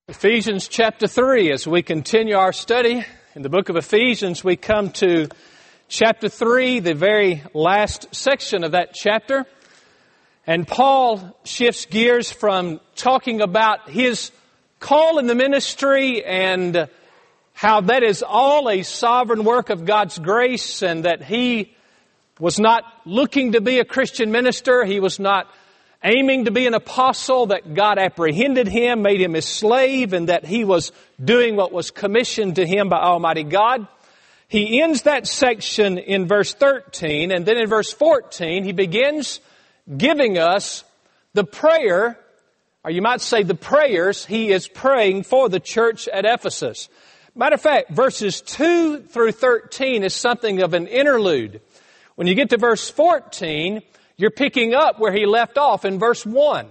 Ephesians chapter 3, as we continue our study in the book of Ephesians, we come to chapter 3, the very last section of that chapter. And Paul shifts gears from talking about his call in the ministry and how that is all a sovereign work of God's grace, and that he was not looking to be a Christian minister. He was not aiming to be an apostle, that God apprehended him, made him his slave, and that he was doing what was commissioned to him by Almighty God. He ends that section in verse 13, and then in verse 14, he begins giving us the prayer, or you might say the prayers he is praying for the church at Ephesus. Matter of fact, verses 2 through 13 is something of an interlude. When you get to verse 14, you're picking up where he left off in verse 1.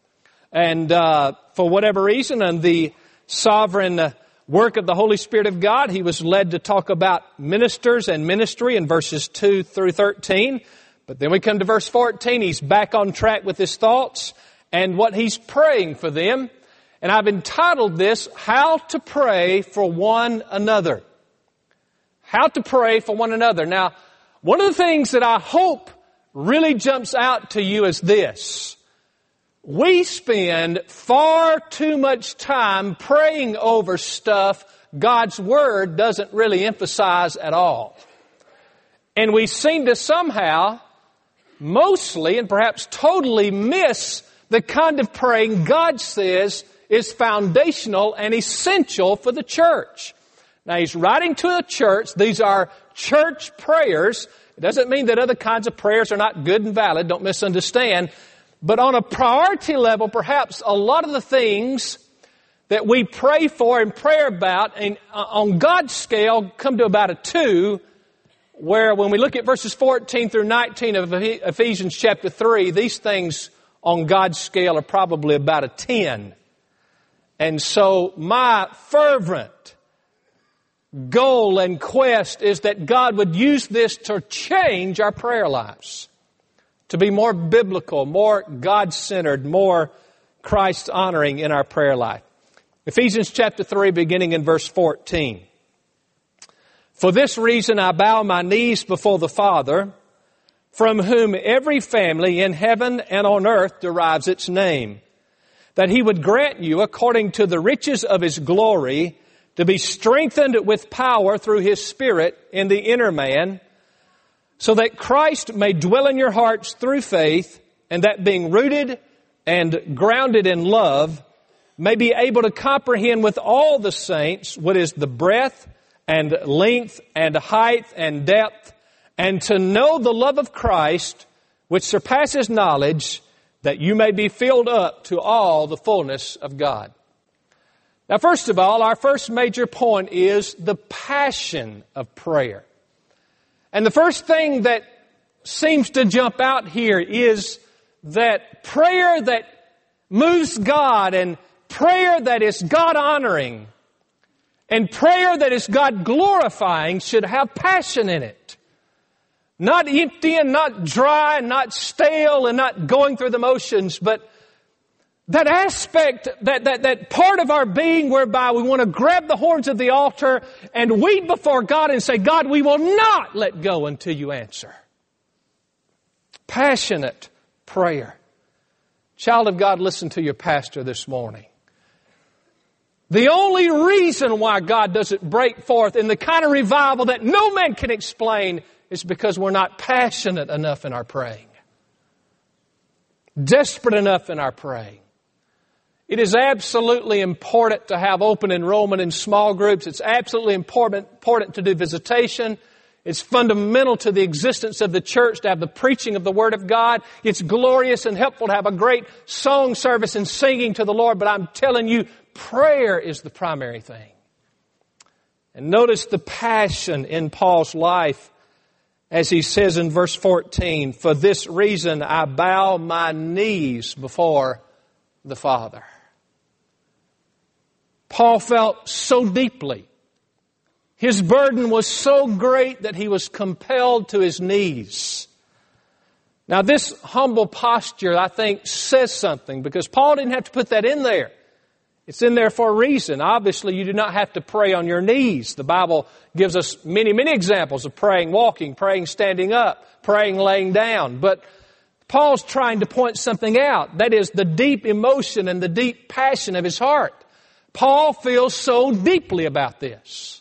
And for whatever reason, and the sovereign work of the Holy Spirit of God, he was led to talk about ministers and ministry in verses 2 through 13. But then we come to verse 14. He's back on track with his thoughts and what he's praying for them. And I've entitled this, How to Pray for One Another. How to pray for one another. Now, one of the things that I hope really jumps out to you is this. We spend far too much time praying over stuff God's Word doesn't really emphasize at all. And we seem to somehow, mostly and perhaps totally miss the kind of praying God says is foundational and essential for the church. Now, he's writing to a church. These are church prayers. It doesn't mean that other kinds of prayers are not good and valid. Don't misunderstand. But on a priority level, perhaps a lot of the things that we pray for and pray about and on God's scale come to about a 2, where when we look at verses 14 through 19 of Ephesians chapter 3, these things on God's scale are probably about a 10. And so my fervent goal and quest is that God would use this to change our prayer lives, to be more biblical, more God-centered, more Christ-honoring in our prayer life. Ephesians chapter 3, beginning in verse 14. For this reason I bow my knees before the Father, from whom every family in heaven and on earth derives its name, that He would grant you, according to the riches of His glory, to be strengthened with power through His Spirit in the inner man, so that Christ may dwell in your hearts through faith, and that being rooted and grounded in love, may be able to comprehend with all the saints what is the breadth and length and height and depth, and to know the love of Christ, which surpasses knowledge, that you may be filled up to all the fullness of God. Now, first of all, our first major point is the passion of prayer. And the first thing that seems to jump out here is that prayer that moves God, and prayer that is God-honoring, and prayer that is God-glorifying should have passion in it. Not empty and not dry and not stale and not going through the motions, but that aspect, that part of our being whereby we want to grab the horns of the altar and weep before God and say, God, we will not let go until you answer. Passionate prayer. Child of God, listen to your pastor this morning. The only reason why God doesn't break forth in the kind of revival that no man can explain is because we're not passionate enough in our praying. Desperate enough in our praying. It is absolutely important to have open enrollment in small groups. It's absolutely important to do visitation. It's fundamental to the existence of the church to have the preaching of the Word of God. It's glorious and helpful to have a great song service and singing to the Lord. But I'm telling you, prayer is the primary thing. And notice the passion in Paul's life as he says in verse 14, for this reason I bow my knees before the Father. Paul felt so deeply. His burden was so great that he was compelled to his knees. Now this humble posture, I think, says something, because Paul didn't have to put that in there. It's in there for a reason. Obviously, you do not have to pray on your knees. The Bible gives us many, many examples of praying walking, praying standing up, praying laying down. But Paul's trying to point something out. That is the deep emotion and the deep passion of his heart. Paul feels so deeply about this.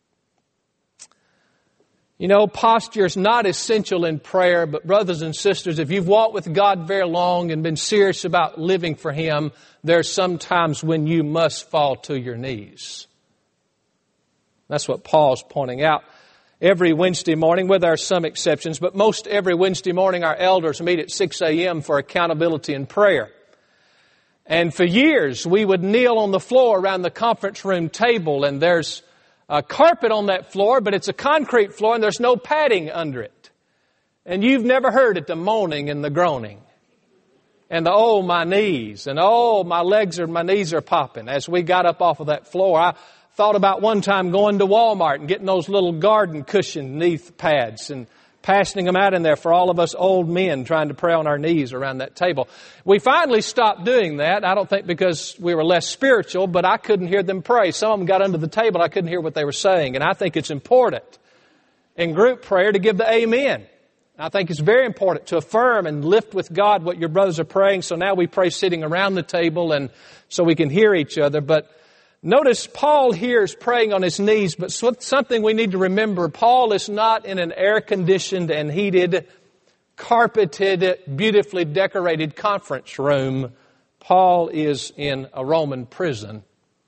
You know, posture is not essential in prayer, but brothers and sisters, if you've walked with God very long and been serious about living for Him, there's some times when you must fall to your knees. That's what Paul's pointing out. Every Wednesday morning, well, there are some exceptions, but most every Wednesday morning our elders meet at 6 a.m. for accountability and prayer. And for years, we would kneel on the floor around the conference room table, and there's a carpet on that floor, but it's a concrete floor and there's no padding under it. And you've never heard it, the moaning and the groaning. And the, oh, my knees, and oh, my knees are popping. As we got up off of that floor, I thought about one time going to Walmart and getting those little garden cushion knee pads and passing them out in there for all of us old men trying to pray on our knees around that table. We finally stopped doing that. I don't think because we were less spiritual, but I couldn't hear them pray. Some of them got under the table. I couldn't hear what they were saying. And I think it's important in group prayer to give the amen. I think it's very important to affirm and lift with God what your brothers are praying. So now we pray sitting around the table and so we can hear each other. But notice Paul here is praying on his knees, but something we need to remember, Paul is not in an air-conditioned and heated, carpeted, beautifully decorated conference room. Paul is in a Roman prison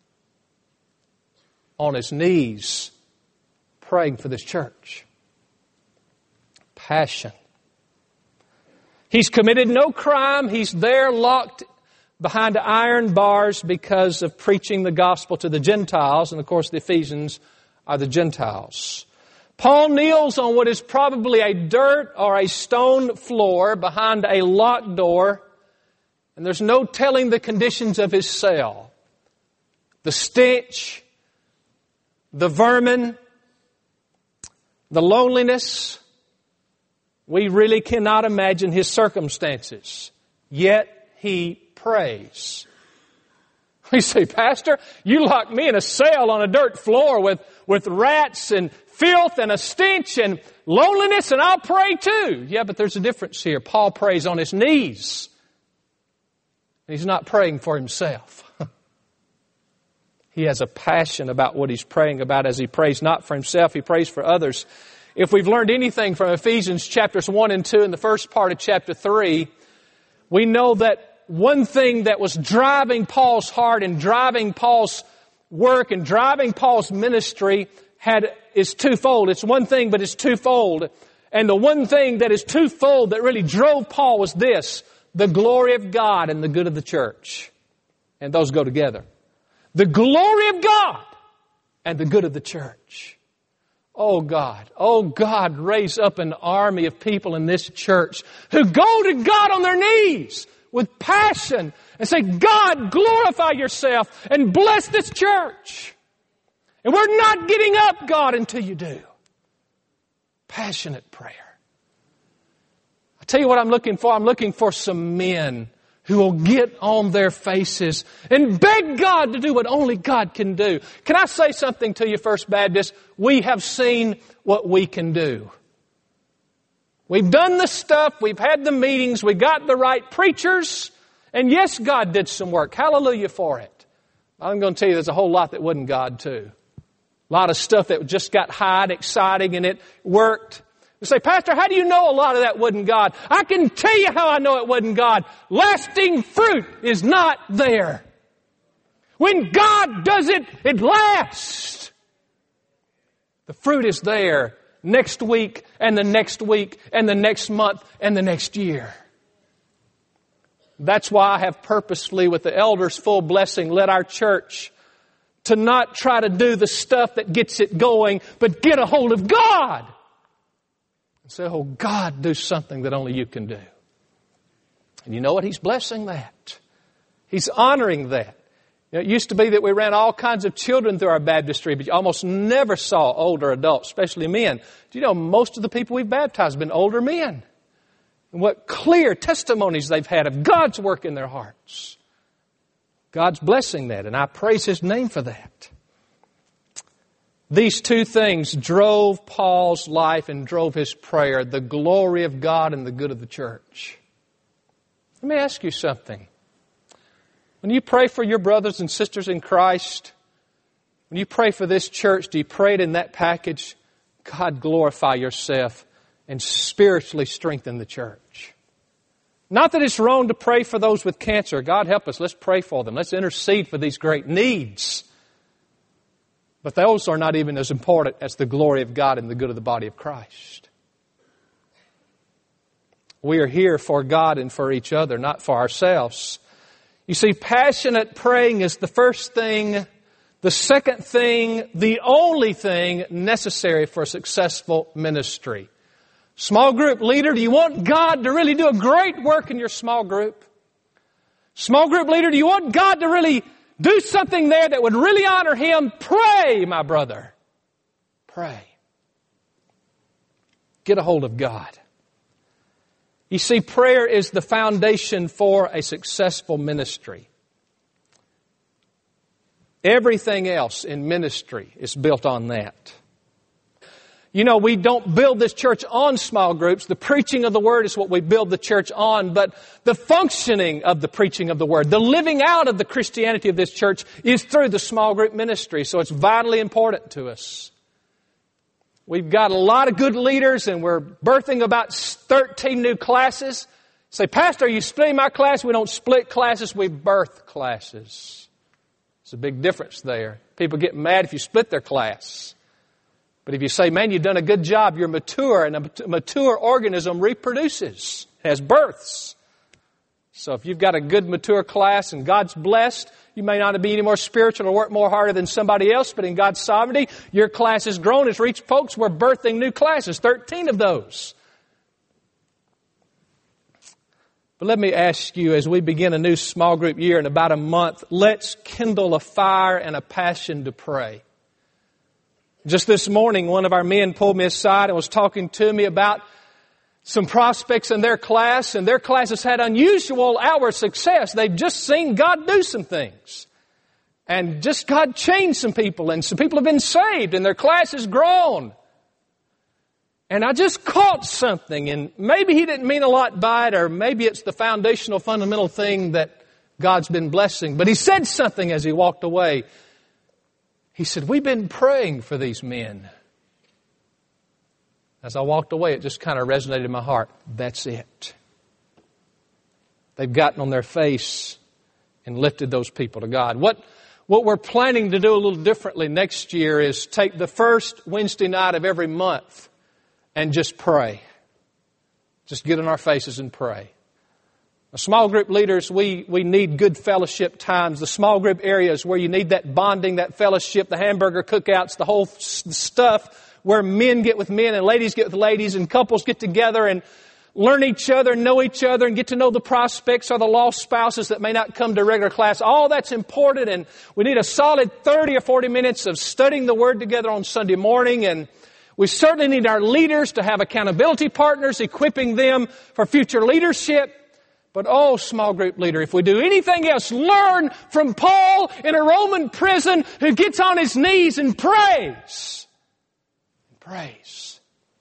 on his knees praying for this church. Passion. He's committed no crime. He's there locked behind iron bars because of preaching the gospel to the Gentiles. And of course the Ephesians are the Gentiles. Paul kneels on what is probably a dirt or a stone floor behind a locked door. And there's no telling the conditions of his cell. The stench, the vermin, the loneliness. We really cannot imagine his circumstances. Yet he prays. We say, Pastor, you locked me in a cell on a dirt floor with rats and filth and a stench and loneliness, and I'll pray too. Yeah, but there's a difference here. Paul prays on his knees. He's not praying for himself. He has a passion about what he's praying about as he prays not for himself. He prays for others. If we've learned anything from Ephesians chapters 1 and 2 and the first part of chapter 3, we know that one thing that was driving Paul's heart and driving Paul's work and driving Paul's ministry is twofold. It's one thing, but it's twofold. And the one thing that is twofold that really drove Paul was this: the glory of God and the good of the church. And those go together. The glory of God and the good of the church. Oh God, raise up an army of people in this church who go to God on their knees with passion and say, God, glorify yourself and bless this church. And we're not getting up, God, until you do. Passionate prayer. I tell you what I'm looking for. I'm looking for some men who will get on their faces and beg God to do what only God can do. Can I say something to you, First Baptist? We have seen what we can do. We've done the stuff, we've had the meetings, we got the right preachers, and yes, God did some work. Hallelujah for it. I'm going to tell you there's a whole lot that wasn't God too. A lot of stuff that just got high and exciting and it worked. You say, Pastor, how do you know a lot of that wasn't God? I can tell you how I know it wasn't God. Lasting fruit is not there. When God does it, it lasts. The fruit is there next week and the next week and the next month and the next year. That's why I have purposefully, with the elders' full blessing, led our church to not try to do the stuff that gets it going, but get a hold of God. And say, oh God, do something that only you can do. And you know what? He's blessing that. He's honoring that. You know, it used to be that we ran all kinds of children through our baptistry, but you almost never saw older adults, especially men. Do you know most of the people we've baptized have been older men? And what clear testimonies they've had of God's work in their hearts. God's blessing that, and I praise His name for that. These two things drove Paul's life and drove his prayer, the glory of God and the good of the church. Let me ask you something. When you pray for your brothers and sisters in Christ, when you pray for this church, do you pray it in that package? God, glorify yourself and spiritually strengthen the church. Not that it's wrong to pray for those with cancer. God help us. Let's pray for them. Let's intercede for these great needs. But those are not even as important as the glory of God and the good of the body of Christ. We are here for God and for each other, not for ourselves. You see, passionate praying is the first thing, the second thing, the only thing necessary for a successful ministry. Small group leader, do you want God to really do a great work in your small group? Small group leader, do you want God to really do something there that would really honor Him? Pray, my brother. Pray. Get a hold of God. You see, prayer is the foundation for a successful ministry. Everything else in ministry is built on that. You know, we don't build this church on small groups. The preaching of the Word is what we build the church on. But the functioning of the preaching of the Word, the living out of the Christianity of this church is through the small group ministry. So it's vitally important to us. We've got a lot of good leaders and we're birthing about 13 new classes. Say, Pastor, are you splitting my class? We don't split classes, we birth classes. It's a big difference there. People get mad if you split their class. But if you say, man, you've done a good job, you're mature, and a mature organism reproduces, has births. So if you've got a good mature class and God's blessed, you may not be any more spiritual or work more harder than somebody else, but in God's sovereignty, your class has grown, has reached folks. We're birthing new classes, 13 of those. But let me ask you, as we begin a new small group year in about a month, let's kindle a fire and a passion to pray. Just this morning, one of our men pulled me aside and was talking to me about some prospects in their class, and their class has had unusual outward success. They've just seen God do some things. And just God changed some people, and some people have been saved, and their class has grown. And I just caught something, and maybe he didn't mean a lot by it, or maybe it's the foundational, fundamental thing that God's been blessing. But he said something as he walked away. He said, we've been praying for these men. As I walked away, it just kind of resonated in my heart. That's it. They've gotten on their face and lifted those people to God. What we're planning to do a little differently next year is take the first Wednesday night of every month and just pray. Just get on our faces and pray. Small group leaders, we need good fellowship times. The small group areas where you need that bonding, that fellowship, the hamburger cookouts, the whole stuff where men get with men and ladies get with ladies and couples get together and learn each other, know each other, and get to know the prospects or the lost spouses that may not come to regular class. All that's important, and we need a solid 30 or 40 minutes of studying the Word together on Sunday morning. And we certainly need our leaders to have accountability partners, equipping them for future leadership. But oh, small group leader, if we do anything else, learn from Paul in a Roman prison who gets on his knees and prays. Prays.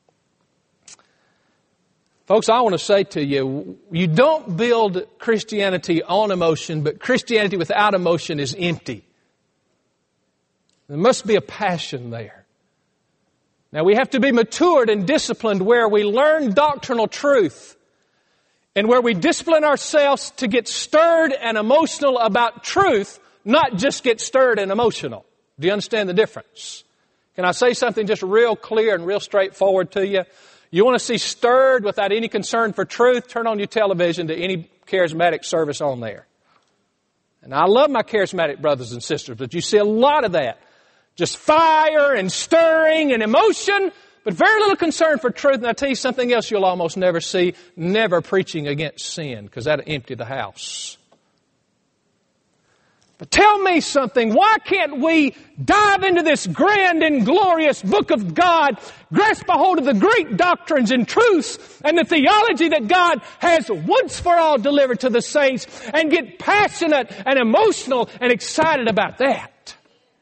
Folks, I want to say to you, you don't build Christianity on emotion, but Christianity without emotion is empty. There must be a passion there. Now, we have to be matured and disciplined where we learn doctrinal truth and where we discipline ourselves to get stirred and emotional about truth, not just get stirred and emotional. Do you understand the difference? Can I say something just real clear and real straightforward to you? You want to see stirred without any concern for truth? Turn on your television to any charismatic service on there. And I love my charismatic brothers and sisters, but you see a lot of that. Just fire and stirring and emotion, but very little concern for truth. And I'll tell you something else you'll almost never see. Never preaching against sin, because that'll empty the house. Tell me something. Why can't we dive into this grand and glorious book of God, grasp a hold of the great doctrines and truths and the theology that God has once for all delivered to the saints, and get passionate and emotional and excited about that?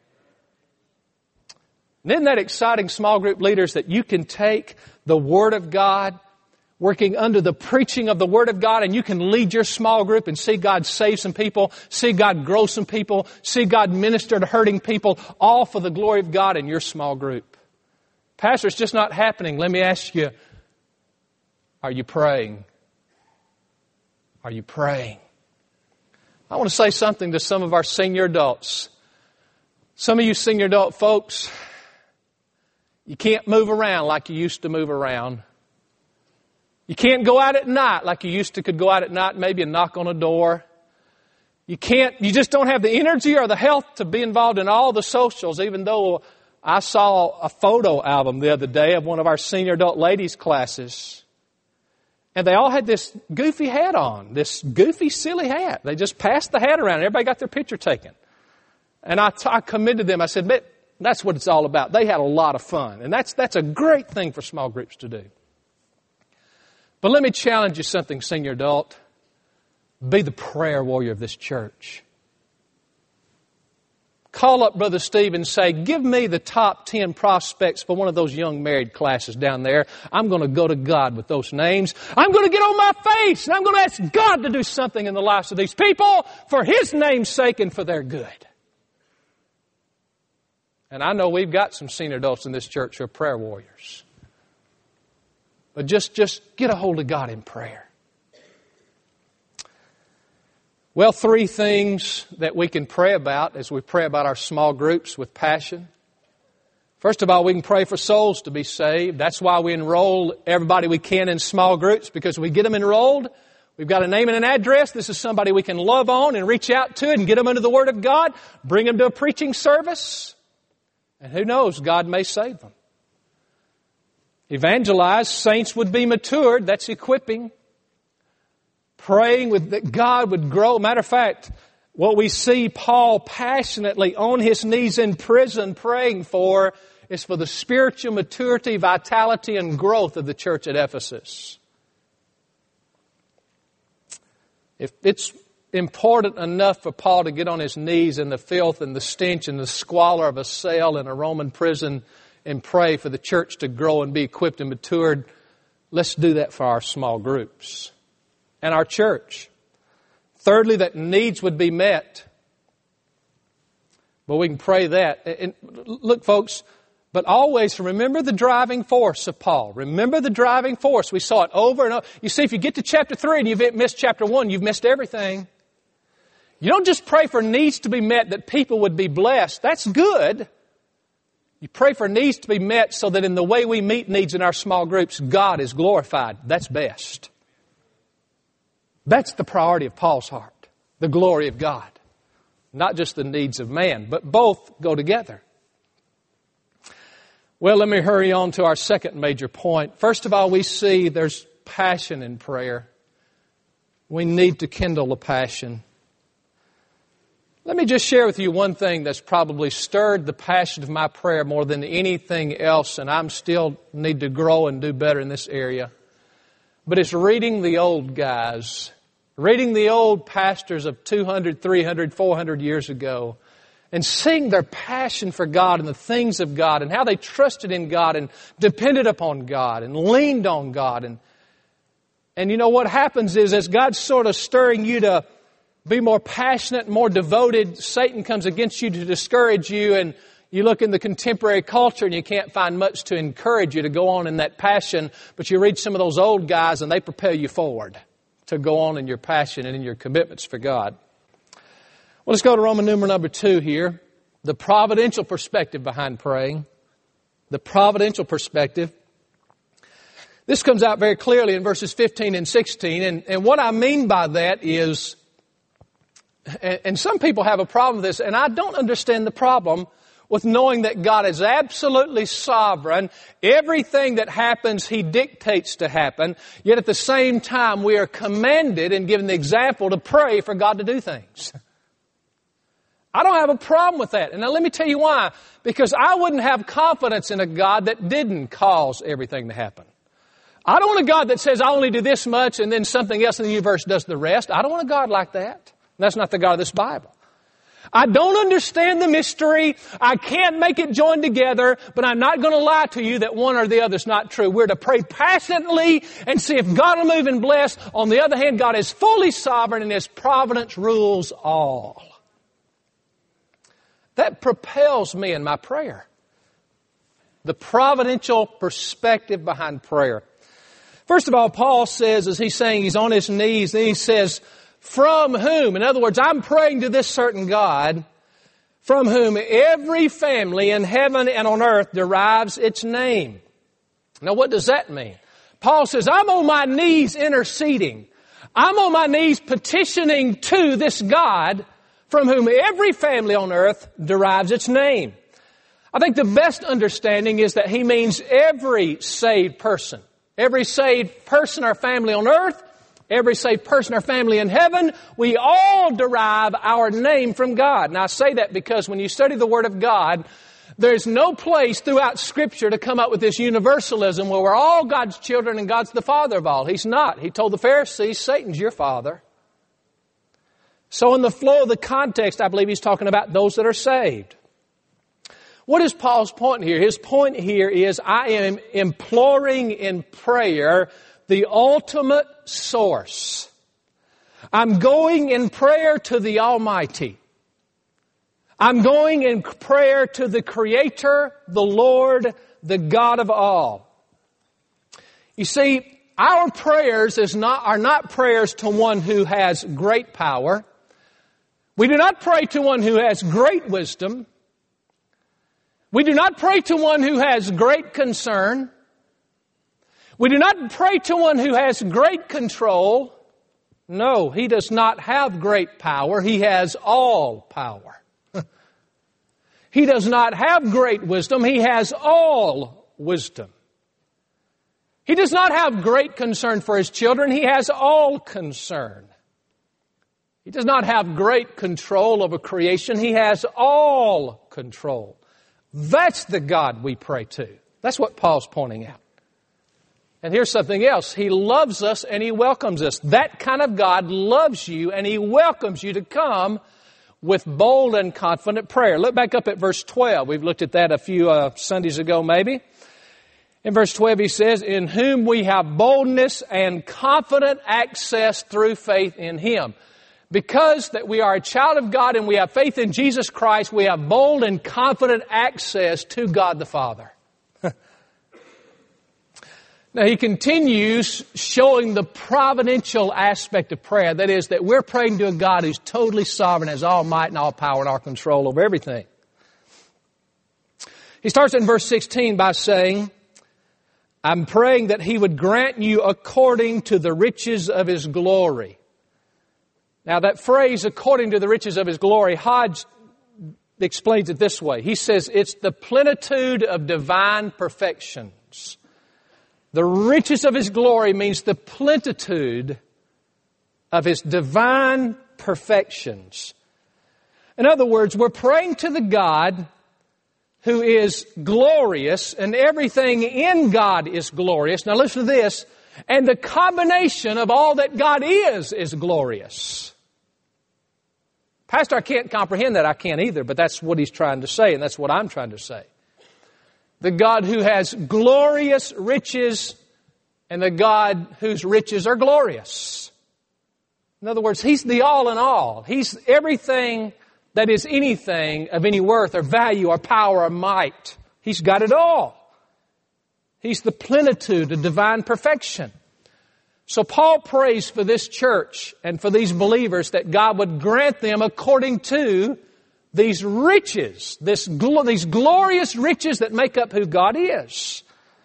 And isn't that exciting, small group leaders, that you can take the Word of God, working under the preaching of the Word of God, and you can lead your small group and see God save some people, see God grow some people, see God minister to hurting people, all for the glory of God in your small group. Pastor, it's just not happening. Let me ask you, are you praying? Are you praying? I want to say something to some of our senior adults. Some of you senior adult folks, you can't move around like you used to move around. You can't go out at night like you used to could go out at night, maybe and knock on a door. You just don't have the energy or the health to be involved in all the socials, even though I saw a photo album the other day of one of our senior adult ladies' classes. And they all had this goofy hat on, this goofy, silly hat. They just passed the hat around and everybody got their picture taken. And I commended them. I said, that's what it's all about. They had a lot of fun. And that's a great thing for small groups to do. But let me challenge you something, senior adult. Be the prayer warrior of this church. Call up Brother Steve and say, give me the top 10 prospects for one of those young married classes down there. I'm going to go to God with those names. I'm going to get on my face and I'm going to ask God to do something in the lives of these people for His name's sake and for their good. And I know we've got some senior adults in this church who are prayer warriors. But just get a hold of God in prayer. Well, 3 things that we can pray about as we pray about our small groups with passion. First of all, we can pray for souls to be saved. That's why we enroll everybody we can in small groups, because we get them enrolled. We've got a name and an address. This is somebody we can love on and reach out to and get them into the Word of God, bring them to a preaching service. And who knows, God may save them. Evangelize, saints would be matured. That's equipping. Praying that God would grow. Matter of fact, what we see Paul passionately on his knees in prison praying for is for the spiritual maturity, vitality, and growth of the church at Ephesus. If it's important enough for Paul to get on his knees in the filth and the stench and the squalor of a cell in a Roman prison and pray for the church to grow and be equipped and matured, let's do that for our small groups and our church. Thirdly, that needs would be met. But we can pray that. And look, folks, but always remember the driving force of Paul. Remember the driving force. We saw it over and over. You see, if you get to chapter 3 and you've missed chapter 1, you've missed everything. You don't just pray for needs to be met that people would be blessed. That's good. You pray for needs to be met so that in the way we meet needs in our small groups, God is glorified. That's best. That's the priority of Paul's heart, the glory of God. Not just the needs of man, but both go together. Well, let me hurry on to our second major point. First of all, we see there's passion in prayer. We need to kindle a passion. Let me just share with you one thing that's probably stirred the passion of my prayer more than anything else, and I'm still need to grow and do better in this area. But it's reading the old guys, reading the old pastors of 200, 300, 400 years ago, and seeing their passion for God and the things of God and how they trusted in God and depended upon God and leaned on God. And you know what happens is as God's sort of stirring you to be more passionate, more devoted, Satan comes against you to discourage you, and you look in the contemporary culture and you can't find much to encourage you to go on in that passion, but you read some of those old guys and they propel you forward to go on in your passion and in your commitments for God. Well, let's go to Roman numeral number 2 here. The providential perspective behind praying. The providential perspective. This comes out very clearly in verses 15 and 16. And what I mean by that is, and some people have a problem with this, and I don't understand the problem with knowing that God is absolutely sovereign. Everything that happens, He dictates to happen. Yet at the same time, we are commanded and given the example to pray for God to do things. I don't have a problem with that. And now let me tell you why. Because I wouldn't have confidence in a God that didn't cause everything to happen. I don't want a God that says, I only do this much and then something else in the universe does the rest. I don't want a God like that. That's not the God of this Bible. I don't understand the mystery. I can't make it join together, but I'm not going to lie to you that one or the other is not true. We're to pray passionately and see if God will move and bless. On the other hand, God is fully sovereign and His providence rules all. That propels me in my prayer. The providential perspective behind prayer. First of all, Paul says, as he's saying he's on his knees, then he says, from whom? In other words, I'm praying to this certain God, from whom every family in heaven and on earth derives its name. Now, what does that mean? Paul says, I'm on my knees interceding. I'm on my knees petitioning to this God from whom every family on earth derives its name. I think the best understanding is that he means every saved person. Every saved person or family on earth, every saved person or family in heaven, we all derive our name from God. Now I say that because when you study the Word of God, there's no place throughout Scripture to come up with this universalism where we're all God's children and God's the Father of all. He's not. He told the Pharisees, Satan's your father. So in the flow of the context, I believe he's talking about those that are saved. What is Paul's point here? His point here is I am imploring in prayer the ultimate source. I'm going in prayer to the Almighty. I'm going in prayer to the Creator, the Lord, the God of all. You see, our prayers are not prayers to one who has great power. We do not pray to one who has great wisdom. We do not pray to one who has great concern. We do not pray to one who has great control. No, He does not have great power. He has all power. He does not have great wisdom. He has all wisdom. He does not have great concern for His children. He has all concern. He does not have great control over creation. He has all control. That's the God we pray to. That's what Paul's pointing out. And here's something else. He loves us and He welcomes us. That kind of God loves you and He welcomes you to come with bold and confident prayer. Look back up at verse 12. We've looked at that a few Sundays ago maybe. In verse 12 he says, in whom we have boldness and confident access through faith in Him. Because that we are a child of God and we have faith in Jesus Christ, we have bold and confident access to God the Father. Now he continues showing the providential aspect of prayer. That is, that we're praying to a God who's totally sovereign, has all might and all power and all control over everything. He starts in verse 16 by saying, I'm praying that He would grant you according to the riches of His glory. Now that phrase, according to the riches of His glory, Hodge explains it this way. He says it's the plenitude of divine perfections. The riches of His glory means the plenitude of His divine perfections. In other words, we're praying to the God who is glorious, and everything in God is glorious. Now listen to this. And the combination of all that God is glorious. Pastor, I can't comprehend that. I can't either, but that's what he's trying to say, and that's what I'm trying to say. The God who has glorious riches and the God whose riches are glorious. In other words, He's the all in all. He's everything that is anything of any worth or value or power or might. He's got it all. He's the plenitude of divine perfection. So Paul prays for this church and for these believers that God would grant them according to these riches, these glorious riches that make up who God is.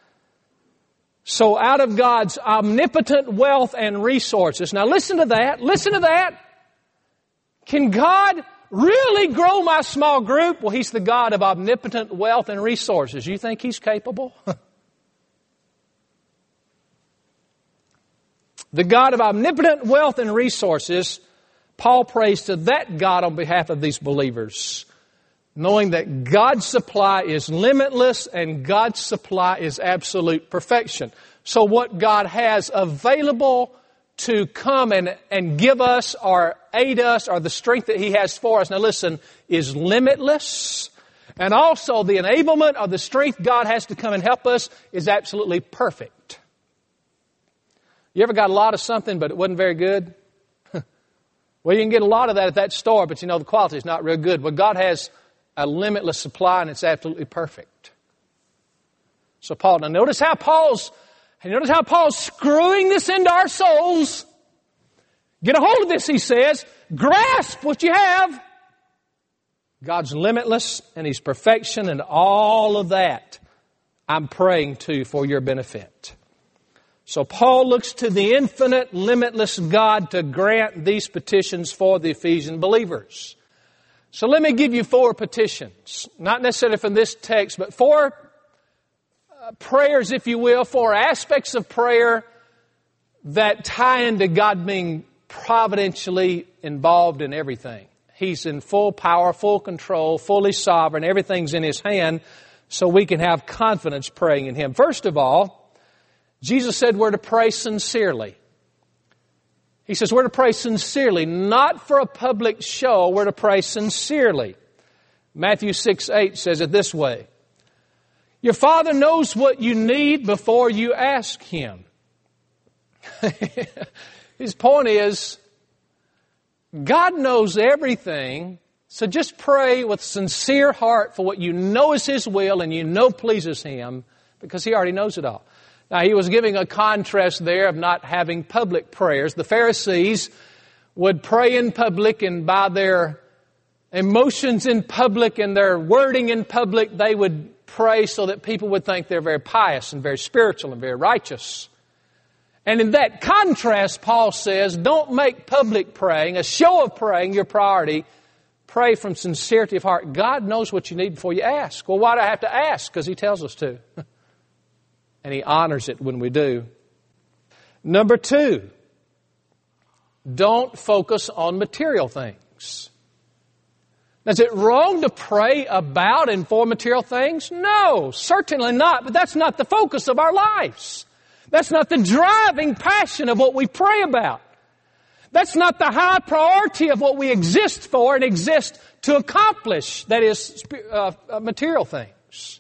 So out of God's omnipotent wealth and resources. Now listen to that. Listen to that. Can God really grow my small group? Well, He's the God of omnipotent wealth and resources. You think He's capable? The God of omnipotent wealth and resources Paul prays to that God on behalf of these believers, knowing that God's supply is limitless and God's supply is absolute perfection. So what God has available to come and give us or aid us, or the strength that He has for us, now listen, is limitless. And also the enablement or the strength God has to come and help us is absolutely perfect. You ever got a lot of something but it wasn't very good? Well, you can get a lot of that at that store, but you know the quality is not real good. Well, God has a limitless supply and it's absolutely perfect. So Paul, now notice how Paul's screwing this into our souls. Get a hold of this, he says. Grasp what you have. God's limitless and His perfection and all of that I'm praying to for your benefit. So Paul looks to the infinite, limitless God to grant these petitions for the Ephesian believers. So let me give you 4 petitions. Not necessarily from this text, but 4 prayers, if you will, 4 aspects of prayer that tie into God being providentially involved in everything. He's in full power, full control, fully sovereign. Everything's in His hand, so we can have confidence praying in Him. First of all, Jesus said we're to pray sincerely. He says we're to pray sincerely, not for a public show. We're to pray sincerely. Matthew 6:8 says it this way. Your Father knows what you need before you ask Him. His point is, God knows everything, so just pray with sincere heart for what you know is His will and you know pleases Him, because He already knows it all. Now, He was giving a contrast there of not having public prayers. The Pharisees would pray in public, and by their emotions in public and their wording in public, they would pray so that people would think they're very pious and very spiritual and very righteous. And in that contrast, Paul says, don't make public praying, a show of praying, your priority. Pray from sincerity of heart. God knows what you need before you ask. Well, why do I have to ask? Because He tells us to. And He honors it when we do. Number 2, don't focus on material things. Now, is it wrong to pray about and for material things? No, certainly not. But that's not the focus of our lives. That's not the driving passion of what we pray about. That's not the high priority of what we exist for and exist to accomplish. That is material things.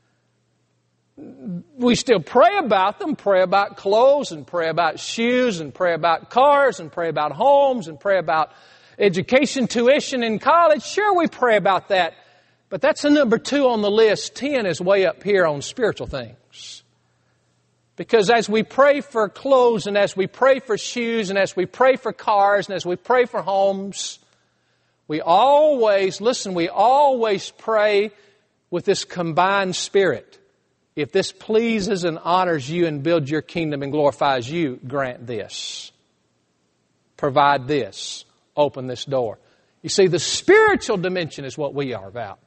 We still pray about them, pray about clothes and pray about shoes and pray about cars and pray about homes and pray about education, tuition in college. Sure, we pray about that. But that's the number 2 on the list. 10 is way up here on spiritual things. Because as we pray for clothes and as we pray for shoes and as we pray for cars and as we pray for homes, we always pray with this combined spirit. If this pleases and honors you and builds your kingdom and glorifies you, grant this. Provide this. Open this door. You see, the spiritual dimension is what we are about.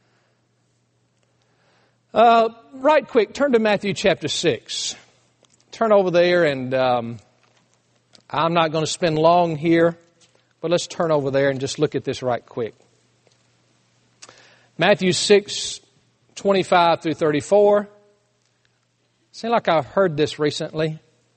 Right quick, turn to Matthew chapter 6. Turn over there, and I'm not going to spend long here, but let's turn over there and just look at this right quick. Matthew 6, 25 through 34. Seems like I've heard this recently.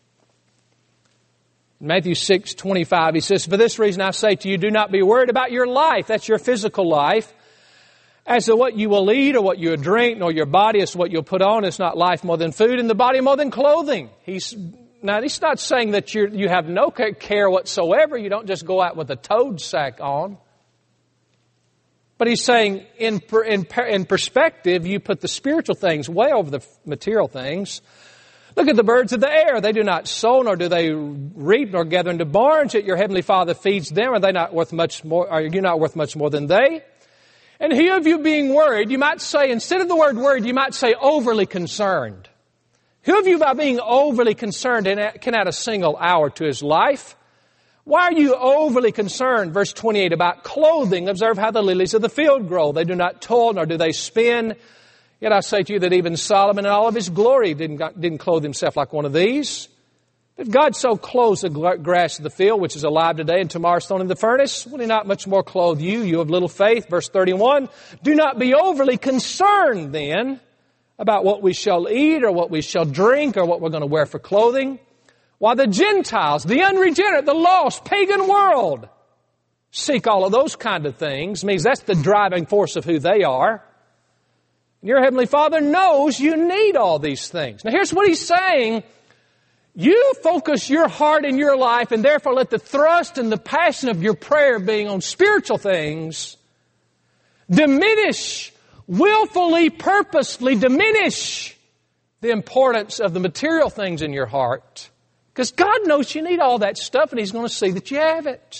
Matthew 6, 25, He says, for this reason I say to you, do not be worried about your life. That's your physical life. As to what you will eat or what you will drink, nor your body as to what you'll put on. It's not life more than food, and the body more than clothing. He's not saying that you have no care whatsoever. You don't just go out with a toad sack on. But He's saying, in perspective, you put the spiritual things way over the material things. Look at the birds of the air. They do not sow, nor do they reap, nor gather into barns, yet your heavenly Father feeds them. Are you not worth much more than they? And he of you being worried, you might say, instead of the word worried, you might say overly concerned. Who of you by being overly concerned can add a single hour to his life? Why are you overly concerned, verse 28, about clothing? Observe how the lilies of the field grow. They do not toil, nor do they spin. Yet I say to you that even Solomon in all of his glory didn't clothe himself like one of these. If God so clothes the grass of the field, which is alive today and tomorrow is thrown in the furnace, will He not much more clothe you, you of little faith? Verse 31, do not be overly concerned then about what we shall eat or what we shall drink or what we're going to wear for clothing. While the Gentiles, the unregenerate, the lost, pagan world seek all of those kind of things, means that's the driving force of who they are. And your Heavenly Father knows you need all these things. Now here's what He's saying. You focus your heart and your life, and therefore let the thrust and the passion of your prayer being on spiritual things diminish, willfully, purposefully diminish the importance of the material things in your heart. Because God knows you need all that stuff, and He's going to see that you have it.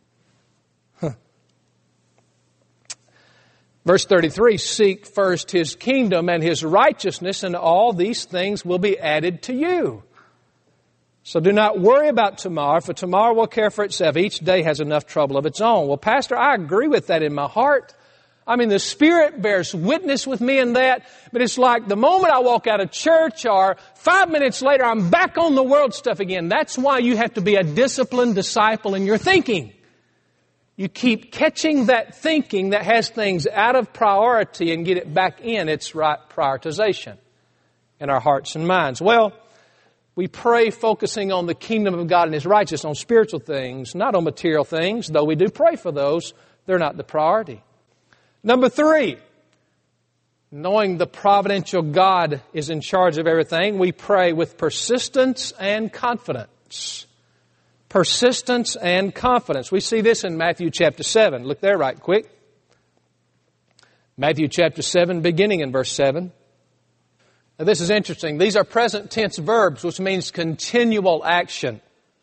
Verse 33, seek first His kingdom and His righteousness, and all these things will be added to you. So do not worry about tomorrow, for tomorrow will care for itself. Each day has enough trouble of its own. Well, Pastor, I agree with that in my heart. I mean, the Spirit bears witness with me in that, but it's like the moment I walk out of church or 5 minutes later, I'm back on the world stuff again. That's why you have to be a disciplined disciple in your thinking. You keep catching that thinking that has things out of priority and get it back in its right prioritization in our hearts and minds. Well, we pray focusing on the kingdom of God and His righteousness, on spiritual things, not on material things, though we do pray for those. They're not the priority. Number 3, knowing the providential God is in charge of everything, we pray with persistence and confidence. Persistence and confidence. We see this in Matthew chapter 7. Look there right quick. Matthew chapter 7, beginning in verse 7. Now this is interesting. These are present tense verbs, which means continual action.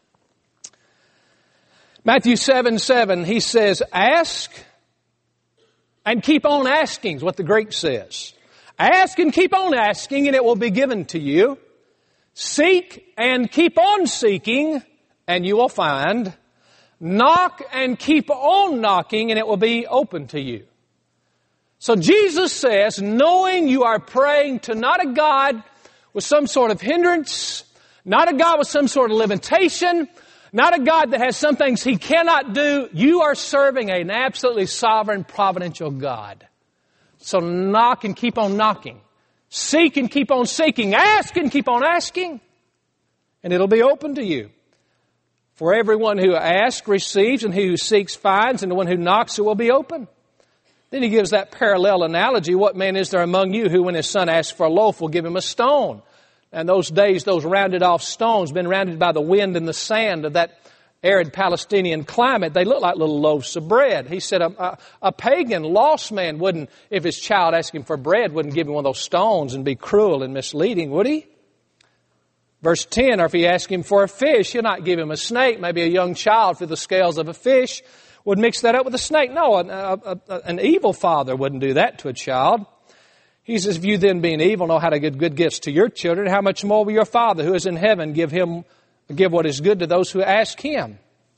Matthew 7:7, He says, ask and keep on asking, is what the Greek says. Ask and keep on asking, and it will be given to you. Seek and keep on seeking, and you will find. Knock and keep on knocking, and it will be open to you. So Jesus says, knowing you are praying to not a God with some sort of hindrance, not a God with some sort of limitation, not a God that has some things He cannot do, you are serving an absolutely sovereign, providential God. So knock and keep on knocking. Seek and keep on seeking. Ask and keep on asking, and it'll be open to you. For everyone who asks receives, and he who seeks finds, and the one who knocks it will be open. Then He gives that parallel analogy. What man is there among you who, when his son asks for a loaf, will give him a stone? And those days, those rounded off stones, been rounded by the wind and the sand of that arid Palestinian climate, they look like little loaves of bread. He said a pagan, lost man wouldn't, if his child asked him for bread, wouldn't give him one of those stones and be cruel and misleading, would he? Verse 10, or if he asked him for a fish, He'll not give him a snake. Maybe a young child for the scales of a fish would mix that up with a snake. No, an evil father wouldn't do that to a child. He says, if you then being evil know how to give good gifts to your children, how much more will your Father who is in heaven give what is good to those who ask Him?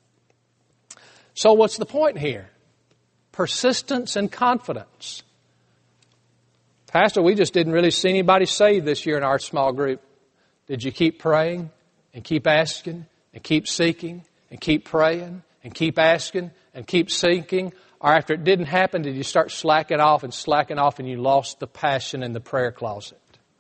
So what's the point here? Persistence and confidence. Pastor, we just didn't really see anybody saved this year in our small group. Did you keep praying and keep asking and keep seeking and keep praying and keep asking and keep seeking? Or after it didn't happen, did you start slacking off and you lost the passion in the prayer closet?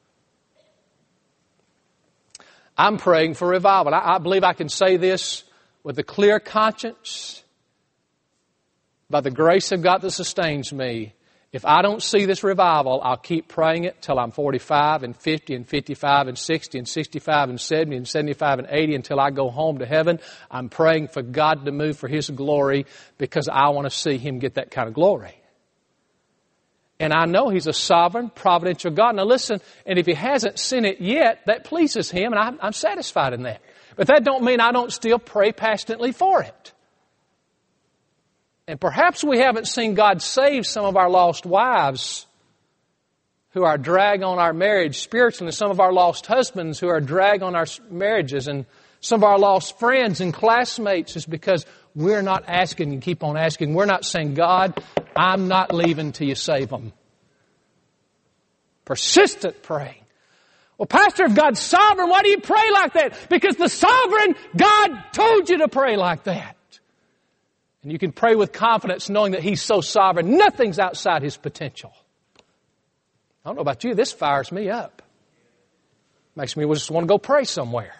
I'm praying for revival. I believe I can say this with a clear conscience. By the grace of God that sustains me, if I don't see this revival, I'll keep praying it till I'm 45 and 50 and 55 and 60 and 65 and 70 and 75 and 80 until I go home to heaven. I'm praying for God to move for His glory because I want to see Him get that kind of glory. And I know He's a sovereign, providential God. Now listen, and if He hasn't seen it yet, that pleases Him, and I'm satisfied in that. But that don't mean I don't still pray passionately for it. And perhaps we haven't seen God save some of our lost wives who are drag on our marriage spiritually, and some of our lost husbands who are drag on our marriages, and some of our lost friends and classmates is because we're not asking and keep on asking. We're not saying, God, I'm not leaving till you save them. Persistent praying. Well, Pastor, if God's sovereign, why do you pray like that? Because the sovereign God told you to pray like that. And you can pray with confidence knowing that He's so sovereign. Nothing's outside His potential. I don't know about you, this fires me up. Makes me just want to go pray somewhere.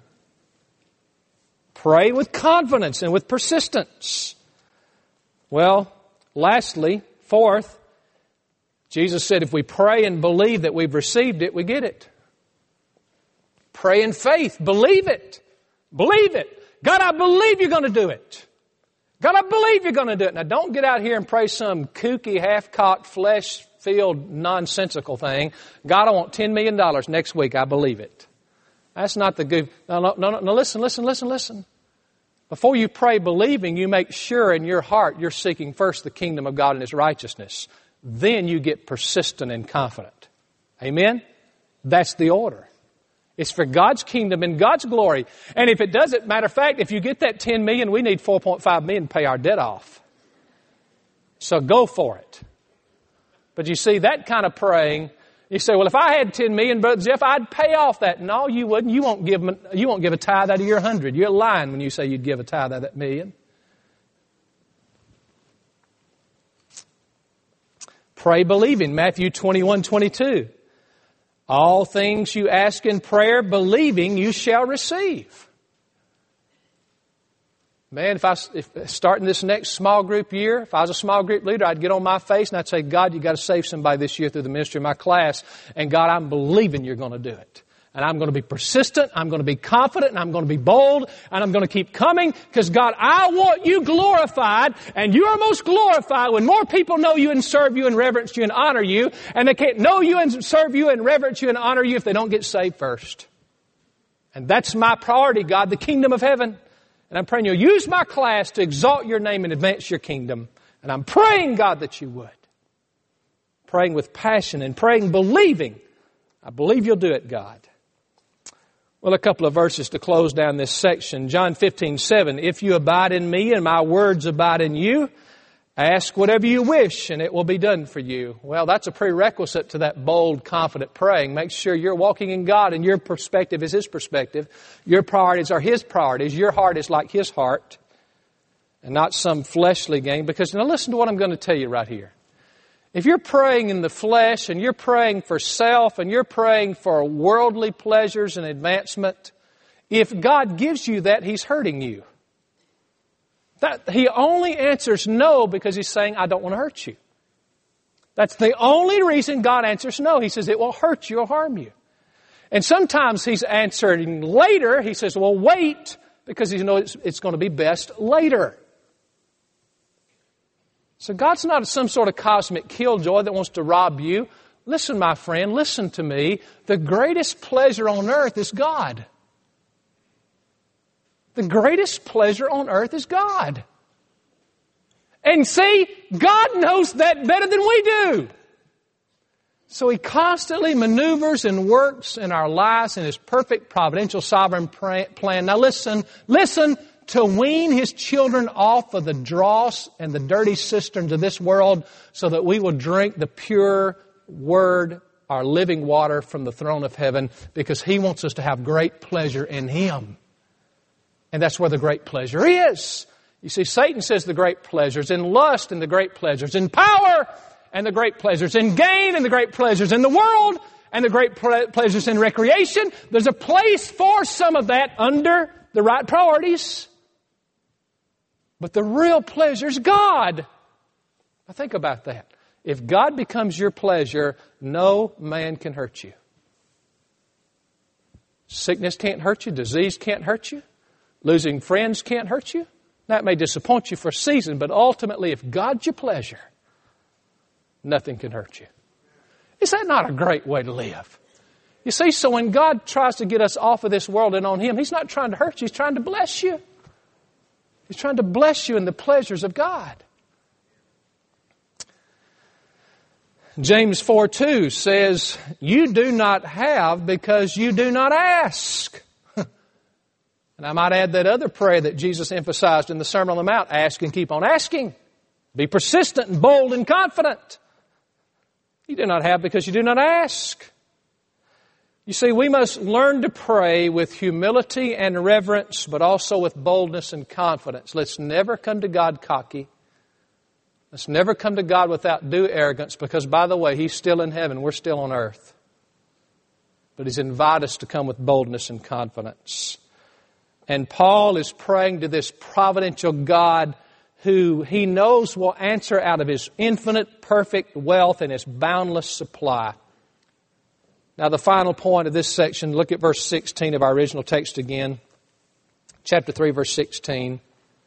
Pray with confidence and with persistence. Well, lastly, fourth, Jesus said if we pray and believe that we've received it, we get it. Pray in faith. Believe it. Believe it. God, I believe you're going to do it. God, I believe you're going to do it. Now, don't get out here and pray some kooky, half-cocked, flesh-filled, nonsensical thing. God, I want $10 million next week. I believe it. That's not the good. No, listen. Before you pray believing, you make sure in your heart you're seeking first the kingdom of God and His righteousness. Then you get persistent and confident. Amen? That's the order. It's for God's kingdom and God's glory. And if it doesn't, matter of fact, if you get that $10 million, we need $4.5 million to pay our debt off. So go for it. But you see, that kind of praying, you say, well, if I had $10 million, Brother Jeff, I'd pay off that. No, you wouldn't. You won't give a tithe out of your 100. You're lying when you say you'd give a tithe out of that million. Pray believing, Matthew 21:22. All things you ask in prayer, believing you shall receive. Man, if starting this next small group year, if I was a small group leader, I'd get on my face and I'd say, God, you got to save somebody this year through the ministry of my class. And God, I'm believing you're going to do it. And I'm going to be persistent, I'm going to be confident, and I'm going to be bold, and I'm going to keep coming, because God, I want you glorified, and you are most glorified when more people know you and serve you and reverence you and honor you, and they can't know you and serve you and reverence you and honor you if they don't get saved first. And that's my priority, God, the kingdom of heaven. And I'm praying you'll use my class to exalt your name and advance your kingdom. And I'm praying, God, that you would. Praying with passion and praying believing. I believe you'll do it, God. Well, a couple of verses to close down this section. John 15:7. If you abide in me and my words abide in you, ask whatever you wish and it will be done for you. Well, that's a prerequisite to that bold, confident praying. Make sure you're walking in God and your perspective is His perspective. Your priorities are His priorities. Your heart is like His heart and not some fleshly game. Because now listen to what I'm going to tell you right here. If you're praying in the flesh and you're praying for self and you're praying for worldly pleasures and advancement, if God gives you that, He's hurting you. He only answers no because He's saying, I don't want to hurt you. That's the only reason God answers no. He says, it will hurt you or harm you. And sometimes He's answering later. He says, well, wait, because He knows it's going to be best later. So God's not some sort of cosmic killjoy that wants to rob you. Listen, my friend, listen to me. The greatest pleasure on earth is God. The greatest pleasure on earth is God. And see, God knows that better than we do. So He constantly maneuvers and works in our lives in His perfect providential sovereign plan. Now listen, to wean His children off of the dross and the dirty cisterns of this world so that we will drink the pure Word, our living water from the throne of heaven, because He wants us to have great pleasure in Him. And that's where the great pleasure is. You see, Satan says the great pleasures in lust and the great pleasures in power and the great pleasures in gain and the great pleasures in the world and the great pleasures in recreation. There's a place for some of that under the right priorities. But the real pleasure is God. Now think about that. If God becomes your pleasure, no man can hurt you. Sickness can't hurt you. Disease can't hurt you. Losing friends can't hurt you. That may disappoint you for a season, but ultimately, if God's your pleasure, nothing can hurt you. Is that not a great way to live? You see, so when God tries to get us off of this world and on Him, He's not trying to hurt you. He's trying to bless you. He's trying to bless you in the pleasures of God. James 4:2 says, you do not have because you do not ask. And I might add that other prayer that Jesus emphasized in the Sermon on the Mount, ask and keep on asking. Be persistent and bold and confident. You do not have because you do not ask. You see, we must learn to pray with humility and reverence, but also with boldness and confidence. Let's never come to God cocky. Let's never come to God without due arrogance, because, by the way, He's still in heaven. We're still on earth. But He's invited us to come with boldness and confidence. And Paul is praying to this providential God who he knows will answer out of His infinite, perfect wealth and His boundless supply. Now, the final point of this section, look at verse 16 of our original text again. Chapter 3, verse 16.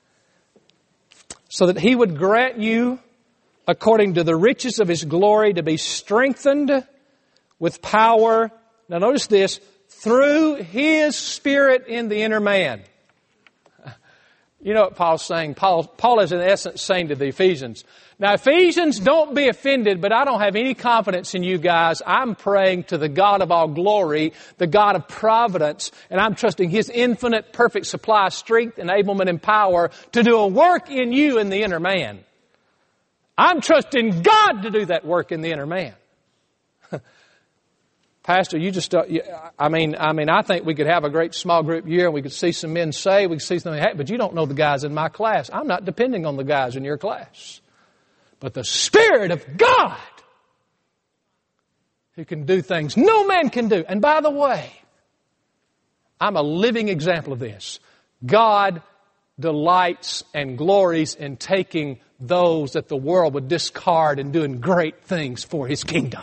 So that He would grant you, according to the riches of His glory, to be strengthened with power. Now, notice this, through His Spirit in the inner man. You know what Paul's saying? Paul is in essence saying to the Ephesians, now Ephesians, don't be offended, but I don't have any confidence in you guys. I'm praying to the God of all glory, the God of providence, and I'm trusting His infinite, perfect supply of strength, enablement, and power to do a work in you in the inner man. I'm trusting God to do that work in the inner man. Pastor, you just, I think we could have a great small group year and we could see some men say, we could see something happen, but you don't know the guys in my class. I'm not depending on the guys in your class. But the Spirit of God who can do things no man can do. And by the way, I'm a living example of this. God delights and glories in taking those that the world would discard and doing great things for His kingdom.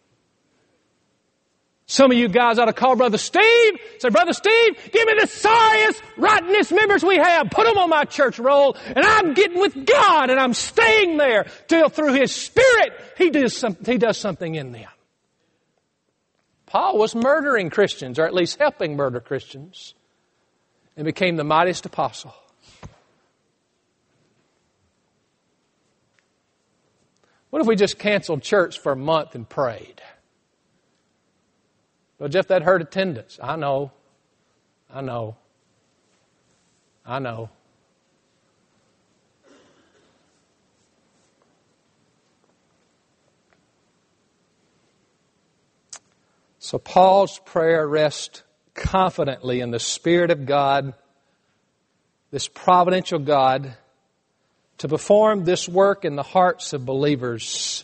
Some of you guys ought to call Brother Steve. Say, Brother Steve, give me the sorriest, rottenest members we have. Put them on my church roll. And I'm getting with God and I'm staying there till through His Spirit He does something in them. Paul was murdering Christians, or at least helping murder Christians, and became the mightiest apostle. What if we just canceled church for a month and prayed? Well, Jeff, that hurt attendance. I know. So Paul's prayer rests confidently in the Spirit of God, this providential God, to perform this work in the hearts of believers.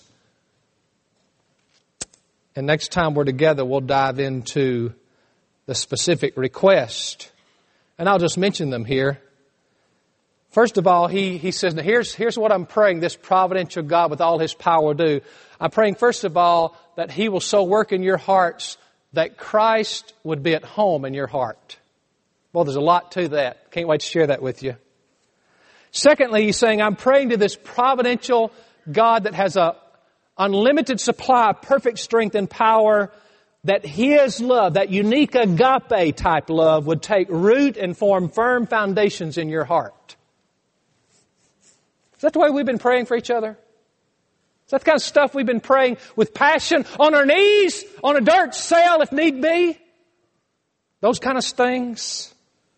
And next time we're together, we'll dive into the specific request. And I'll just mention them here. First of all, he says, now here's what I'm praying this providential God with all His power do. I'm praying, first of all, that He will so work in your hearts that Christ would be at home in your heart. Well, there's a lot to that. Can't wait to share that with you. Secondly, he's saying, I'm praying to this providential God that has a unlimited supply of perfect strength and power, that His love, that unique agape type love, would take root and form firm foundations in your heart. Is that the way we've been praying for each other? Is that the kind of stuff we've been praying with passion, on our knees, on a dirt cell if need be? Those kind of things.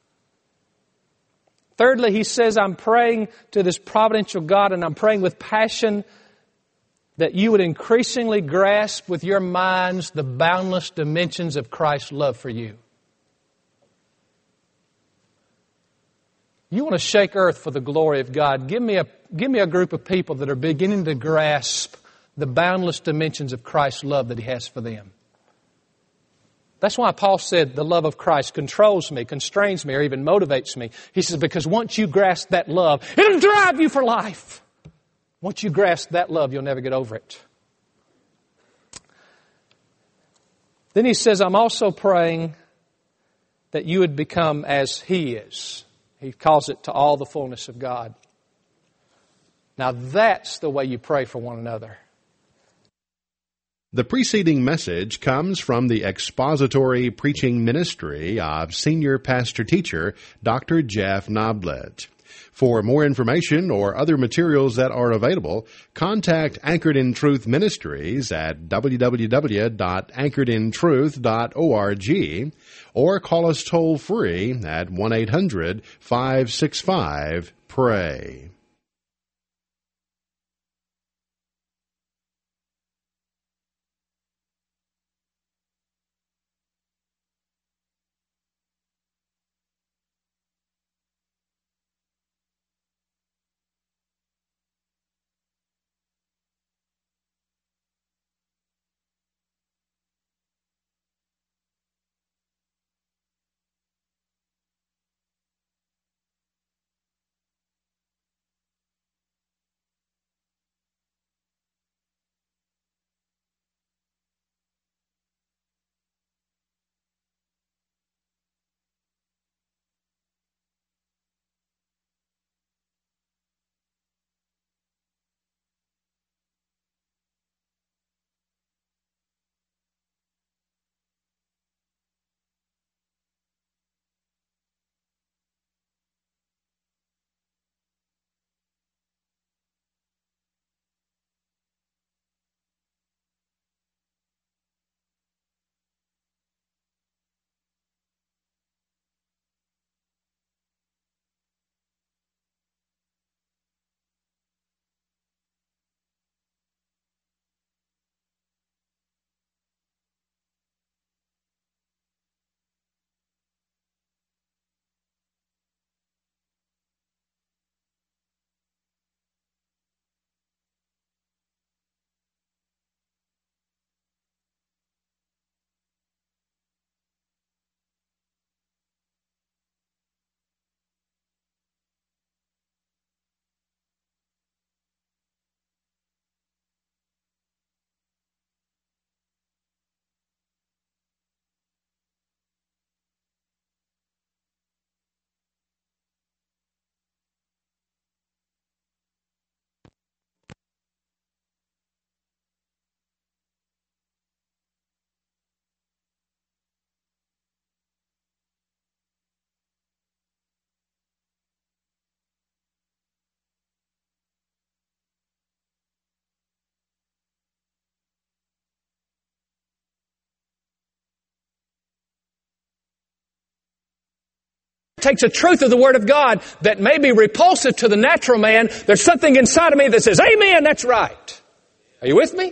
Thirdly, he says, I'm praying to this providential God, and I'm praying with passion that you would increasingly grasp with your minds the boundless dimensions of Christ's love for you. You want to shake earth for the glory of God. Give me a group of people that are beginning to grasp the boundless dimensions of Christ's love that He has for them. That's why Paul said the love of Christ controls me, constrains me, or even motivates me. He says, because once you grasp that love, it'll drive you for life. Once you grasp that love, you'll never get over it. Then he says, I'm also praying that you would become as He is. He calls it to all the fullness of God. Now that's the way you pray for one another. The preceding message comes from the expository preaching ministry of Senior Pastor Teacher Dr. Jeff Noblet. For more information or other materials that are available, contact Anchored in Truth Ministries at www.anchoredintruth.org or call us toll-free at 1-800-565-PRAY. takes a truth of the Word of God that may be repulsive to the natural man. There's something inside of me that says, amen, that's right. Are you with me?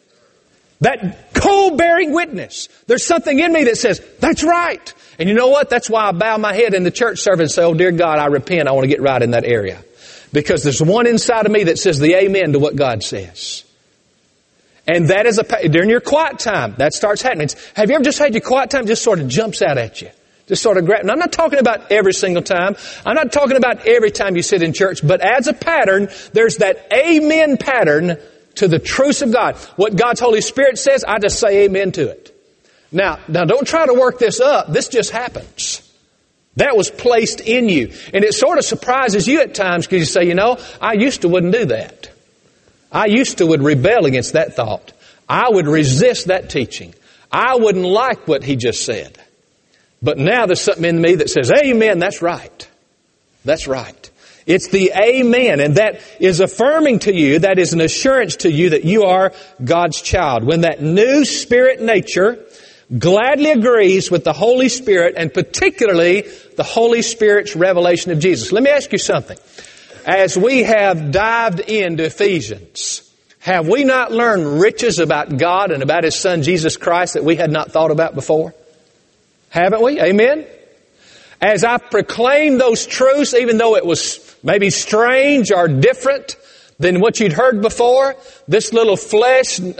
That co-bearing witness. There's something in me that says, that's right. And you know what? That's why I bow my head in the church service and say, oh, dear God, I repent. I want to get right in that area. Because there's one inside of me that says the amen to what God says. And that is during your quiet time, that starts happening. Have you ever just had your quiet time just sort of jumps out at you? Just sort of grab. And I'm not talking about every single time. I'm not talking about every time you sit in church. But as a pattern, there's that amen pattern to the truths of God. What God's Holy Spirit says, I just say amen to it. Now don't try to work this up. This just happens. That was placed in you. And it sort of surprises you at times because you say, you know, I used to wouldn't do that. I used to would rebel against that thought. I would resist that teaching. I wouldn't like what he just said. But now there's something in me that says, amen, that's right. That's right. It's the amen, and that is affirming to you, that is an assurance to you that you are God's child. When that new spirit nature gladly agrees with the Holy Spirit, and particularly the Holy Spirit's revelation of Jesus. Let me ask you something. As we have dived into Ephesians, have we not learned riches about God and about His Son Jesus Christ that we had not thought about before? Haven't we? Amen? As I proclaimed those truths, even though it was maybe strange or different than what you'd heard before, this little flesh in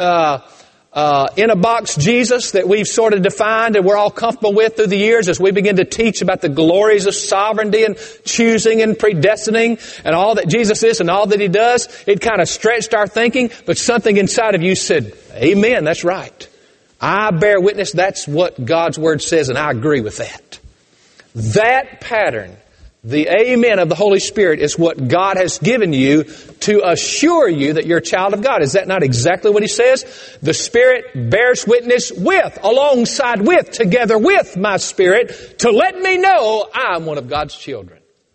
a box Jesus that we've sort of defined and we're all comfortable with through the years, as we begin to teach about the glories of sovereignty and choosing and predestining and all that Jesus is and all that He does, it kind of stretched our thinking, but something inside of you said, amen, that's right. I bear witness, that's what God's Word says, and I agree with that. That pattern, the amen of the Holy Spirit, is what God has given you to assure you that you're a child of God. Is that not exactly what He says? The Spirit bears witness with, alongside with, together with my spirit to let me know I'm one of God's children.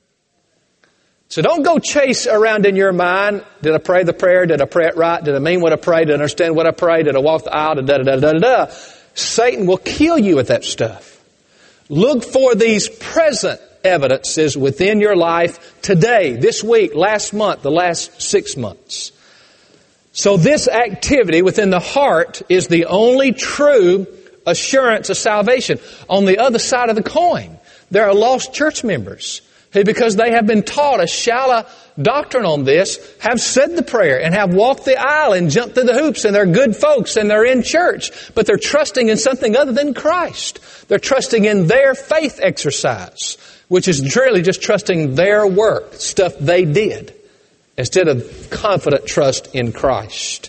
So don't go chase around in your mind, did I pray the prayer? Did I pray it right? Did I mean what I prayed? Did I understand what I prayed? Did I walk the aisle? Da-da-da-da-da-da. Satan will kill you with that stuff. Look for these present evidences within your life today, this week, last month, the last 6 months. So this activity within the heart is the only true assurance of salvation. On the other side of the coin, there are lost church members who, because they have been taught a shallow doctrine on this, have said the prayer and have walked the aisle and jumped through the hoops, and they're good folks and they're in church, but they're trusting in something other than Christ. They're trusting in their faith exercise, which is really just trusting their work, stuff they did, instead of confident trust in Christ.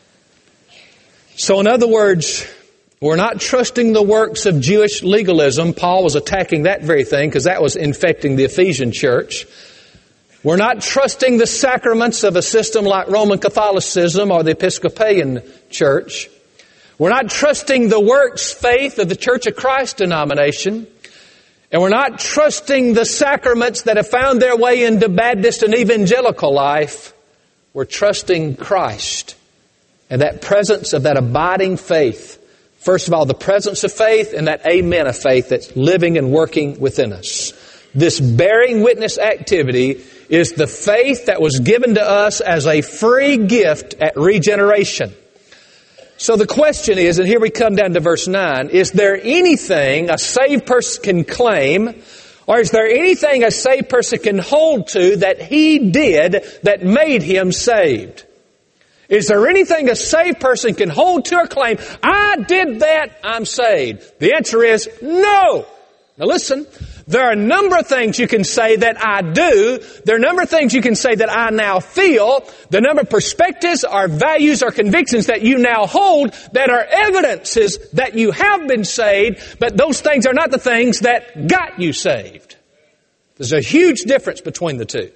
So in other words, we're not trusting the works of Jewish legalism. Paul was attacking that very thing because that was infecting the Ephesian church. We're not trusting the sacraments of a system like Roman Catholicism or the Episcopalian church. We're not trusting the works faith of the Church of Christ denomination. And we're not trusting the sacraments that have found their way into Baptist and evangelical life. We're trusting Christ and that presence of that abiding faith. First of all, the presence of faith and that amen of faith that's living and working within us. This bearing witness activity is the faith that was given to us as a free gift at regeneration. So the question is, and here we come down to verse 9, is there anything a saved person can claim, or is there anything a saved person can hold to that he did that made him saved? Is there anything a saved person can hold to or claim, I did that, I'm saved? The answer is no. Now listen, there are a number of things you can say that I do. There are a number of things you can say that I now feel. The number of perspectives or values or convictions that you now hold that are evidences that you have been saved, but those things are not the things that got you saved. There's a huge difference between the two.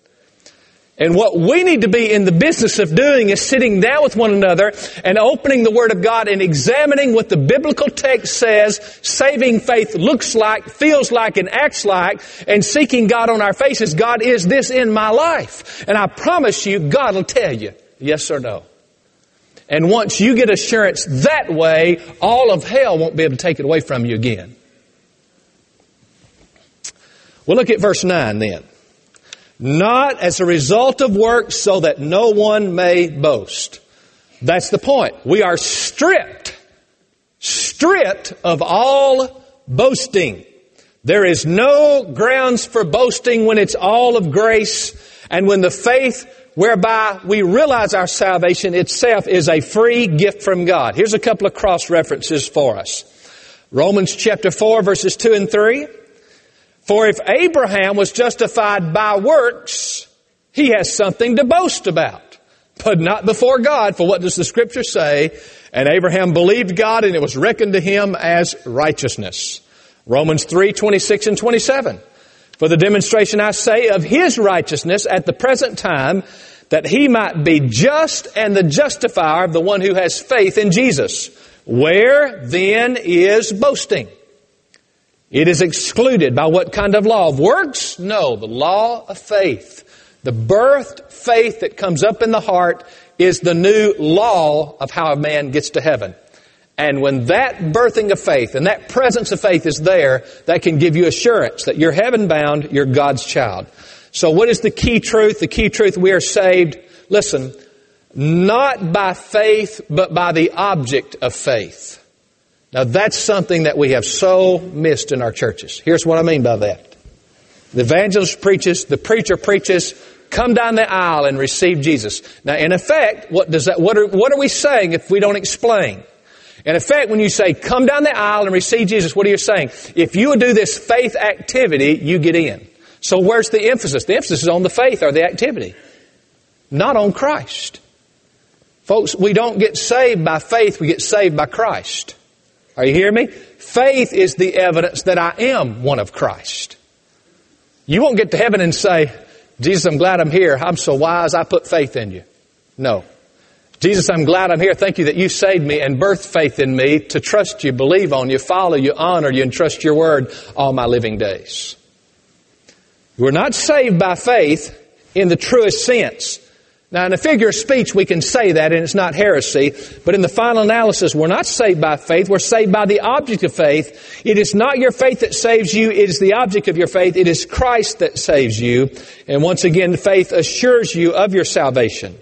And what we need to be in the business of doing is sitting down with one another and opening the Word of God and examining what the biblical text says saving faith looks like, feels like, and acts like, and seeking God on our faces. God, is this in my life? And I promise you, God will tell you yes or no. And once you get assurance that way, all of hell won't be able to take it away from you again. Well, look at verse 9 then. Not as a result of works, so that no one may boast. That's the point. We are stripped of all boasting. There is no grounds for boasting when it's all of grace, and when the faith whereby we realize our salvation itself is a free gift from God. Here's a couple of cross references for us. Romans chapter 4, verses 2 and 3. For if Abraham was justified by works, he has something to boast about, but not before God. For what does the Scripture say? And Abraham believed God, and it was reckoned to him as righteousness. Romans 3, 26 and 27. For the demonstration, I say, of his righteousness at the present time, that he might be just and the justifier of the one who has faith in Jesus. Where then is boasting? It is excluded by what kind of law? Of works? No, the law of faith. The birthed faith that comes up in the heart is the new law of how a man gets to heaven. And when that birthing of faith and that presence of faith is there, that can give you assurance that you're heaven-bound, you're God's child. So what is the key truth? The key truth, we are saved, listen, not by faith, but by the object of faith. Now that's something that we have so missed in our churches. Here's what I mean by that. The evangelist preaches, the preacher preaches, come down the aisle and receive Jesus. Now in effect, what are we saying if we don't explain? In effect, when you say, come down the aisle and receive Jesus, what are you saying? If you would do this faith activity, you get in. So where's the emphasis? The emphasis is on the faith or the activity, not on Christ. Folks, we don't get saved by faith, we get saved by Christ. Are you hearing me? Faith is the evidence that I am one of Christ. You won't get to heaven and say, Jesus, I'm glad I'm here. I'm so wise, I put faith in you. No. Jesus, I'm glad I'm here. Thank you that you saved me and birthed faith in me to trust you, believe on you, follow you, honor you, and trust your word all my living days. We're not saved by faith in the truest sense. Now, in a figure of speech, we can say that, and it's not heresy. But in the final analysis, we're not saved by faith. We're saved by the object of faith. It is not your faith that saves you. It is the object of your faith. It is Christ that saves you. And once again, faith assures you of your salvation.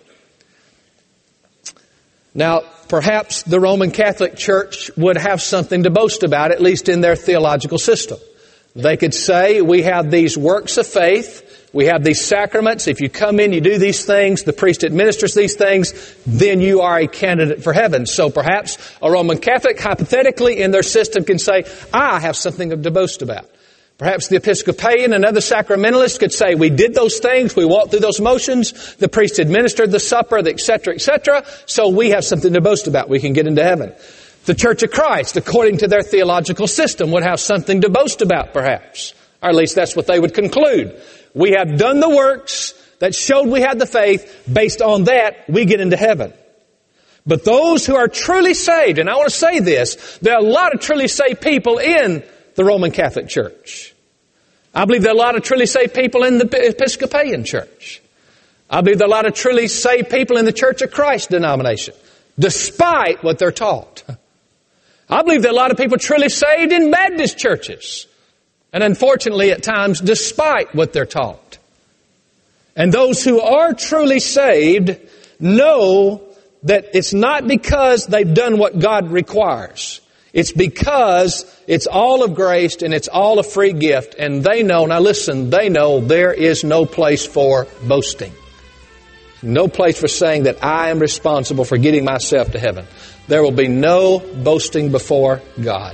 Now, perhaps the Roman Catholic Church would have something to boast about, at least in their theological system. They could say, we have these works of faith. We have these sacraments. If you come in, you do these things, the priest administers these things, then you are a candidate for heaven. So perhaps a Roman Catholic, hypothetically, in their system can say, I have something to boast about. Perhaps the Episcopalian and other sacramentalists could say, we did those things, we walked through those motions, the priest administered the supper, etc., so we have something to boast about. We can get into heaven. The Church of Christ, according to their theological system, would have something to boast about, perhaps. Or at least that's what they would conclude. We have done the works that showed we had the faith. Based on that, we get into heaven. But those who are truly saved, and I want to say this, there are a lot of truly saved people in the Roman Catholic Church. I believe there are a lot of truly saved people in the Episcopalian Church. I believe there are a lot of truly saved people in the Church of Christ denomination, despite what they're taught. I believe there are a lot of people truly saved in Baptist churches. And unfortunately, at times, despite what they're taught. And those who are truly saved know that it's not because they've done what God requires. It's because it's all of grace and it's all a free gift. And they know, now listen, they know there is no place for boasting. No place for saying that I am responsible for getting myself to heaven. There will be no boasting before God.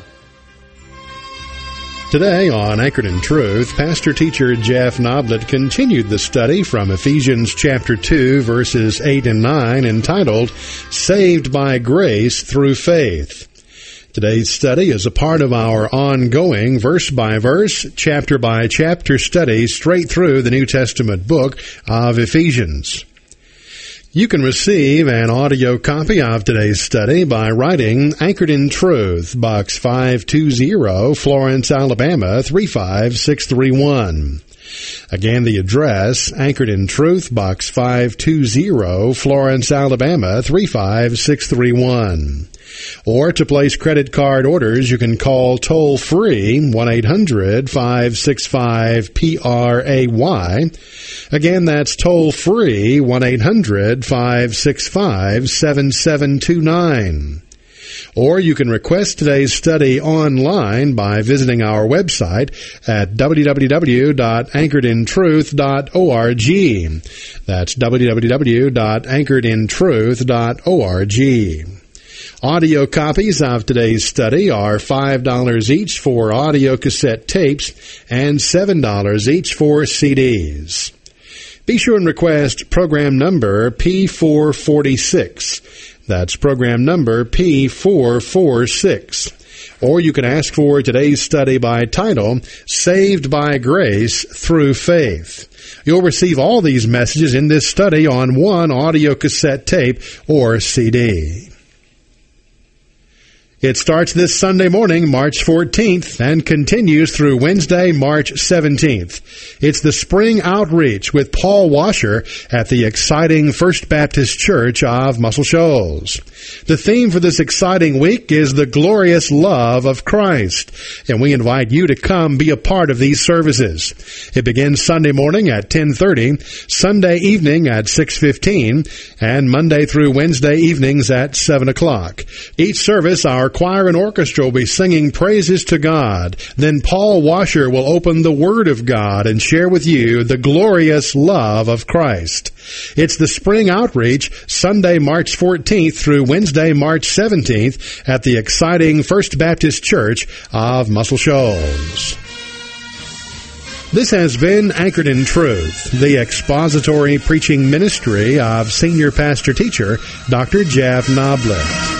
Today on Anchored in Truth, Pastor-Teacher Jeff Noblett continued the study from Ephesians chapter 2, verses 8 and 9, entitled, Saved by Grace Through Faith. Today's study is a part of our ongoing verse-by-verse, chapter-by-chapter study straight through the New Testament book of Ephesians. You can receive an audio copy of today's study by writing Anchored in Truth, Box 520, Florence, Alabama, 35631. Again, the address, Anchored in Truth, Box 520, Florence, Alabama, 35631. Or to place credit card orders, you can call toll-free 1-800-565-PRAY. Again, that's toll-free 1-800-565-7729. Or you can request today's study online by visiting our website at www.anchoredintruth.org. That's www.anchoredintruth.org. Audio copies of today's study are $5 each for audio cassette tapes and $7 each for CDs. Be sure and request program number P446. That's program number P446. Or you can ask for today's study by title, Saved by Grace Through Faith. You'll receive all these messages in this study on one audio cassette tape or CD. It starts this Sunday morning, March 14th, and continues through Wednesday, March 17th. It's the Spring Outreach with Paul Washer at the exciting First Baptist Church of Muscle Shoals. The theme for this exciting week is the glorious love of Christ, and we invite you to come be a part of these services. It begins Sunday morning at 10:30, Sunday evening at 6:15, and Monday through Wednesday evenings at 7 o'clock. Each service, our choir and orchestra will be singing praises to God. Then Paul Washer will open the Word of God and share with you the glorious love of Christ. It's the Spring Outreach, Sunday, March 14th through Wednesday, March 17th at the exciting First Baptist Church of Muscle Shoals. This has been Anchored in Truth, the expository preaching ministry of Senior Pastor Teacher Dr. Jeff Noblett.